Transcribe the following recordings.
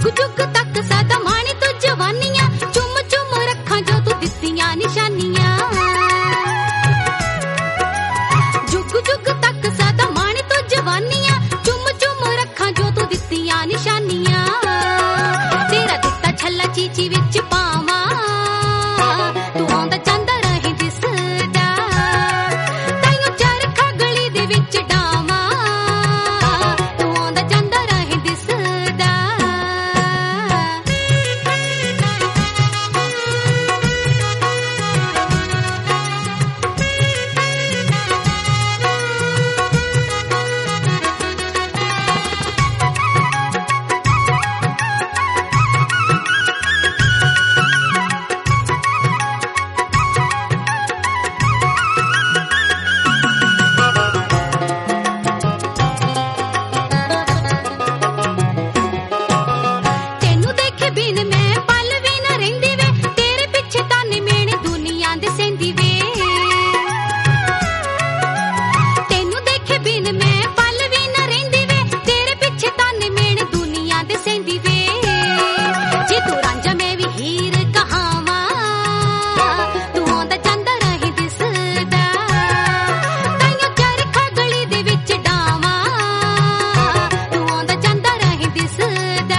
जुग जुग तक सदा माणी तू जवानियां, चुम चुम रखां जो तू दित्तियां निशानियां। जुग जुग तक सदा माणी तू जवानियां, चुम चुम रखां जो तू दित्तियां निशानियां। तेरा दित्ता छल्ला चीची विच पावां, तू आंदा जांदा रहे दिसदा, ताइयों चरखा गली दे विच डावां, तू आंदा जांदा रहे दिसदा। ਤੈਨੂੰ ਦੇਖੇ ਬਿਨ ਮੈਂ ਪਲ ਵੀ ਨਾ ਰਹਿੰਦੀ ਵੇ, ਤੇਰੇ ਪਿੱਛੇ ਤਾਨੇ ਮੇਣੇ ਦੁਨੀਆ ਦੇ ਸਹਿੰਦੀ ਵੇ। ਤੈਨੂੰ ਦੇਖੇ ਬਿਨ ਮੈਂ ਪਲ ਵੀ ਨਾ ਰਹਿੰਦੀ ਵੇ, ਤੇਰੇ ਪਿੱਛੇ ਤਾਨੇ ਮੇਣੇ ਦੁਨੀਆ ਦੇ ਸਹਿੰਦੀ ਵੇ। ਜੇ ਤੂੰ ਰਾਂਝਾ ਮੈਂ ਵੀ ਹੀਰ ਕਹਾਵਾਂ, ਤੂੰ ਆਉਂਦਾ ਜਾਂਦਾ ਰਹੇ ਦਿਸਦਾ, ਤਾਈਓ ਚਰਖਾ ਗਲੀ ਦੇ ਵਿੱਚ ਡਾਵਾਂ, ਤੂੰ ਆਉਂਦਾ ਜਾਂਦਾ ਰਹੇ ਦਿਸਦਾ।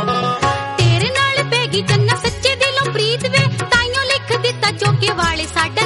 ਤੇਰੇ ਨਾਲ ਪੈ ਗਈ ਚੰਨਾ ਸੱਚੇ ਦਿਲੋਂ ਪ੍ਰੀਤ ਵੇ, ਤਾਈਓ ਲਿਖ ਦਿੱਤਾ ਚੋਕੇ ਵਾਲੇ ਸਾਡੇ